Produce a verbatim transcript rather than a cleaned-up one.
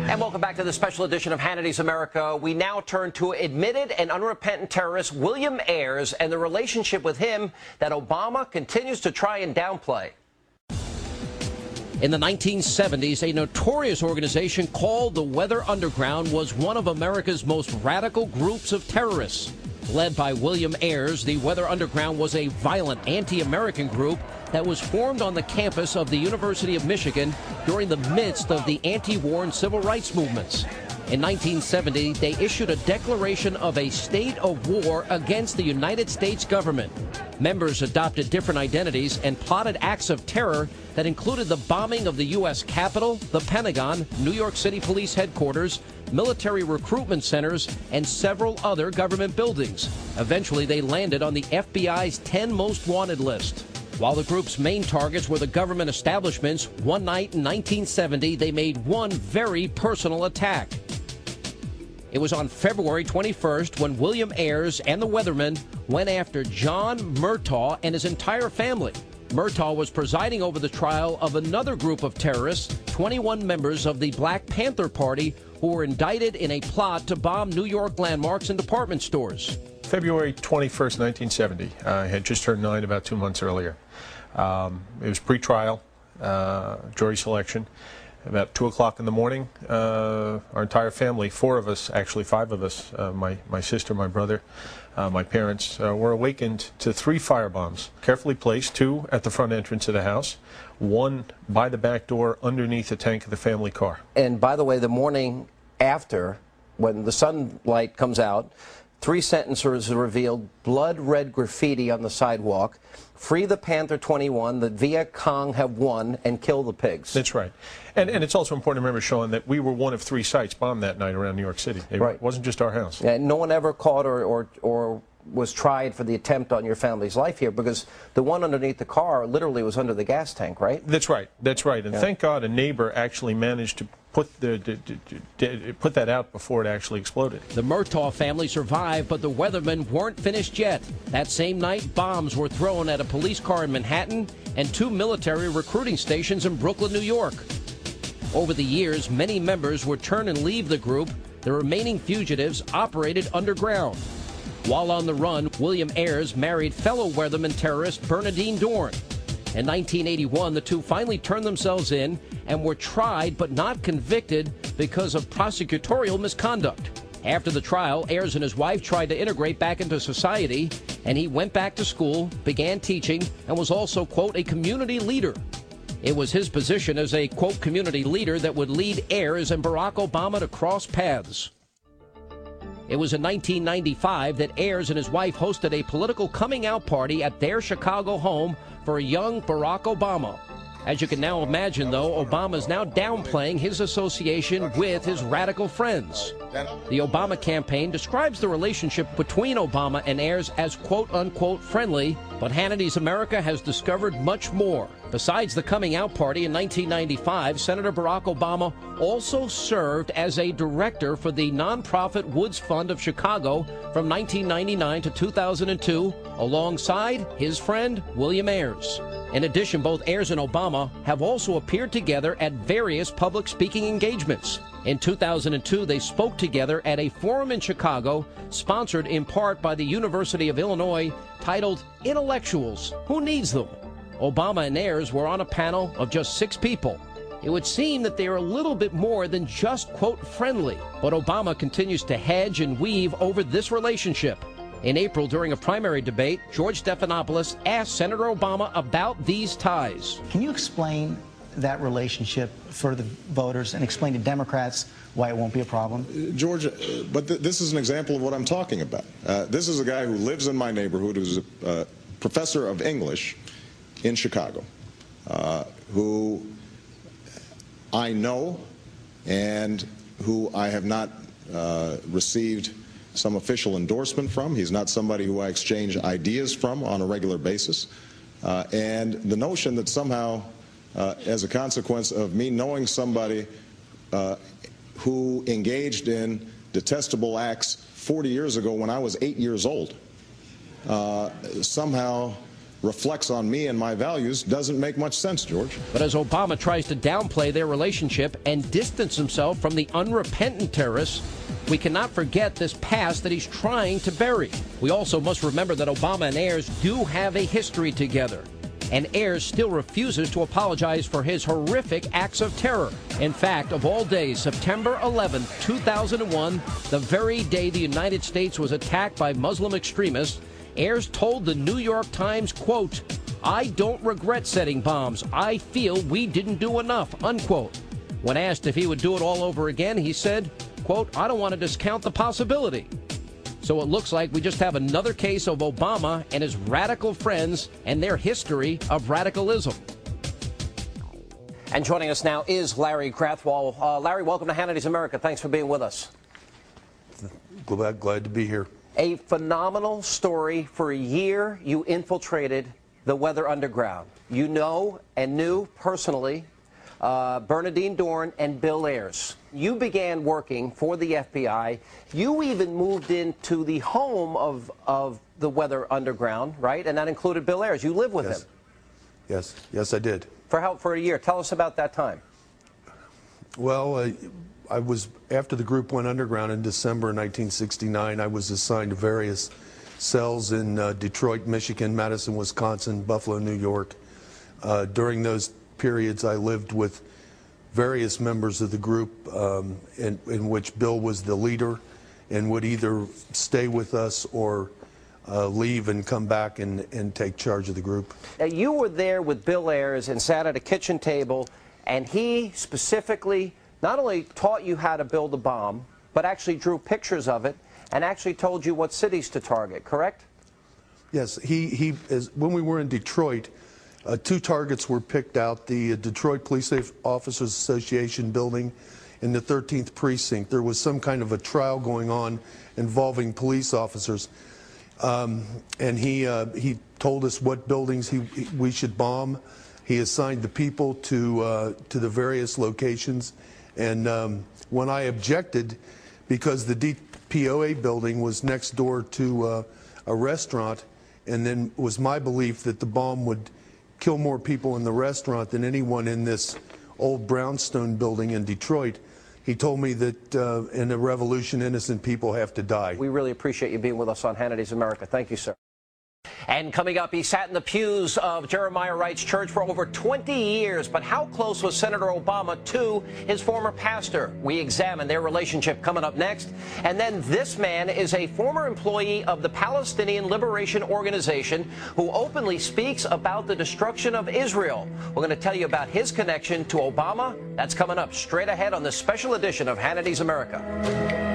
And welcome back to the special edition of Hannity's America. We now turn to admitted and unrepentant terrorist William Ayers and the relationship with him that Obama continues to try and downplay. In the nineteen seventies, a notorious organization called the Weather Underground was one of America's most radical groups of terrorists. Led by William Ayers, the Weather Underground was a violent anti-American group that was formed on the campus of the University of Michigan during the midst of the anti-war and civil rights movements. In nineteen seventy, they issued a declaration of a state of war against the United States government. Members adopted different identities and plotted acts of terror that included the bombing of the U S Capitol, the Pentagon, New York City Police Headquarters, military recruitment centers, and several other government buildings. Eventually, they landed on the F B I's ten most wanted list. While the group's main targets were the government establishments, one night in nineteen seventy, they made one very personal attack. It was on February twenty-first when William Ayers and the Weathermen went after John Murtaugh and his entire family. Murtaugh was presiding over the trial of another group of terrorists, twenty-one members of the Black Panther Party, who were indicted in a plot to bomb New York landmarks and department stores. February twenty-first, nineteen seventy. Uh, I had just turned nine about two months earlier. Um, it was pre-trial, uh, jury selection. About two o'clock in the morning, uh, our entire family, four of us, actually five of us, uh, my, my sister, my brother, uh, my parents, uh, were awakened to three firebombs, carefully placed, two at the front entrance of the house, one by the back door underneath the tank of the family car. And by the way, the morning after, when the sunlight comes out, three sentences are revealed, blood-red graffiti on the sidewalk, free the Panther twenty-one, the Viet Cong have won, and kill the pigs. That's right. And, and it's also important to remember, Sean, that we were one of three sites bombed that night around New York City. It right. wasn't just our house. Yeah, no one ever caught or, or, or was tried for the attempt on your family's life here, because the one underneath the car literally was under the gas tank, right? That's right. That's right. And yeah. thank God a neighbor actually managed to put the, the, the, the put that out before it actually exploded. The Murtaugh family survived, but the Weathermen weren't finished yet. That same night, bombs were thrown at a police car in Manhattan and two military recruiting stations in Brooklyn, New York. Over the years, many members would turn and leave the group. The remaining fugitives operated underground. While on the run, William Ayers married fellow Weatherman terrorist Bernadine Dorn. In nineteen eighty-one, the two finally turned themselves in and were tried but not convicted because of prosecutorial misconduct. After the trial, Ayers and his wife tried to integrate back into society, and he went back to school, began teaching, and was also, quote, a community leader. It was his position as a, quote, community leader that would lead Ayers and Barack Obama to cross paths. It was in nineteen ninety-five that Ayers and his wife hosted a political coming-out party at their Chicago home for a young Barack Obama. As you can now imagine, though, Obama is now downplaying his association with his radical friends. The Obama campaign describes the relationship between Obama and Ayers as quote-unquote friendly, but Hannity's America has discovered much more. Besides the coming-out party in nineteen ninety-five, Senator Barack Obama also served as a director for the nonprofit Woods Fund of Chicago from nineteen ninety-nine to two thousand two, alongside his friend William Ayers. In addition, both Ayers and Obama have also appeared together at various public speaking engagements. In two thousand two, they spoke together at a forum in Chicago, sponsored in part by the University of Illinois, titled Intellectuals, Who Needs Them? Obama and Ayers were on a panel of just six people. It would seem that they are a little bit more than just, quote, friendly, but Obama continues to hedge and weave over this relationship. In April, during a primary debate, George Stephanopoulos asked Senator Obama about these ties. Can you explain that relationship for the voters and explain to Democrats why it won't be a problem? George, uh, but th this is an example of what I'm talking about. Uh, this is a guy who lives in my neighborhood, who's a uh, professor of English in Chicago, uh, who I know and who I have not uh, received some official endorsement from. He's not somebody who I exchange ideas from on a regular basis. Uh, and the notion that somehow, uh, as a consequence of me knowing somebody uh, who engaged in detestable acts forty years ago when I was eight years old, uh, somehow reflects on me and my values doesn't make much sense, George. But as Obama tries to downplay their relationship and distance himself from the unrepentant terrorists, we cannot forget this past that he's trying to bury. We also must remember that Obama and Ayers do have a history together, and Ayers still refuses to apologize for his horrific acts of terror. In fact, of all days, September eleventh, two thousand one, the very day the United States was attacked by Muslim extremists, Ayers told the New York Times, quote, "I don't regret setting bombs. I feel we didn't do enough," unquote. When asked if he would do it all over again, he said, quote, "I don't want to discount the possibility." So it looks like we just have another case of Obama and his radical friends and their history of radicalism. And joining us now is Larry Krathwohl. Uh, Larry, welcome to Hannity's America. Thanks for being with us. Glad, glad to be here. A phenomenal story. For a year, you infiltrated the Weather Underground. You know and knew personally uh, Bernardine Dohrn and Bill Ayers. You began working for the F B I. You even moved into the home of, of the Weather Underground, right? And that included Bill Ayers. You lived with yes. him. Yes, yes, I did. For how, for a year. Tell us about that time. Well, uh, I was, after the group went underground in December nineteen sixty-nine, I was assigned to various cells in uh, Detroit, Michigan, Madison, Wisconsin, Buffalo, New York. Uh, during those periods, I lived with various members of the group um, in, in which Bill was the leader and would either stay with us or uh, leave and come back and, and take charge of the group. Now, you were there with Bill Ayers and sat at a kitchen table, and he specifically not only taught you how to build a bomb, but actually drew pictures of it and actually told you what cities to target, correct? Yes, he, he is, when we were in Detroit, uh, two targets were picked out, the uh, Detroit Police Officers Association building in the thirteenth precinct. There was some kind of a trial going on involving police officers, um, and he, uh, he told us what buildings he, we should bomb. He assigned the people to, uh, to the various locations, and um, when I objected, because the D P O A building was next door to uh, a restaurant, and then it was my belief that the bomb would kill more people in the restaurant than anyone in this old brownstone building in Detroit. He told me that uh, in a revolution, innocent people have to die. We really appreciate you being with us on Hannity's America. Thank you, sir. And coming up, he sat in the pews of Jeremiah Wright's church for over twenty years. But how close was Senator Obama to his former pastor? We examine their relationship coming up next. And then this man is a former employee of the Palestinian Liberation Organization who openly speaks about the destruction of Israel. We're going to tell you about his connection to Obama. That's coming up straight ahead on this special edition of Hannity's America.